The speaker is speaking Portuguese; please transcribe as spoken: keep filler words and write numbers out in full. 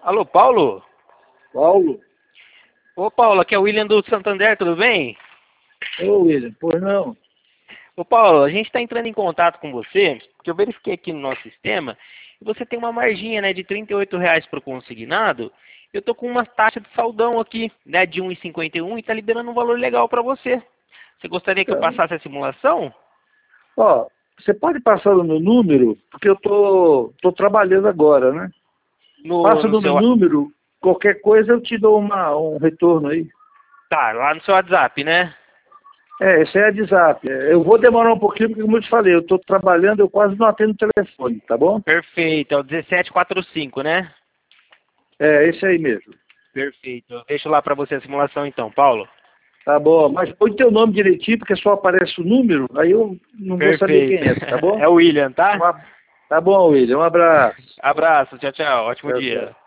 Alô, Paulo? Paulo? Ô, Paulo, aqui é o William do Santander, tudo bem? Ô, William, pois não. Ô, Paulo, a gente está entrando em contato com você, porque eu verifiquei aqui no nosso sistema, e você tem uma marginha, né, de trinta e oito reais para o consignado. Eu tô com uma taxa de saldão aqui, né, de um e cinquenta e um e está liberando um valor legal para você. Você gostaria que eu Então, passasse a simulação? ó, você pode passar o meu número, porque eu tô, tô trabalhando agora, né? No, Passa no no meu seu... número, qualquer coisa eu te dou uma, um retorno aí. Tá, lá no seu WhatsApp, né? É, esse é a de zap. É, eu vou demorar um pouquinho, porque como eu te falei, eu tô trabalhando, eu quase não atendo o telefone, tá bom? Perfeito, é o dezessete quarenta e cinco, né? É, esse aí mesmo. Perfeito. Eu deixo lá para você a simulação então, Paulo. Tá bom, mas põe teu nome direitinho, porque só aparece o número, aí eu não vou saber Perfeito. quem é, tá bom? É o William, tá? Uma- Tá bom, William, um abraço. Abraço, tchau, tchau. Ótimo Tchau, tchau. dia.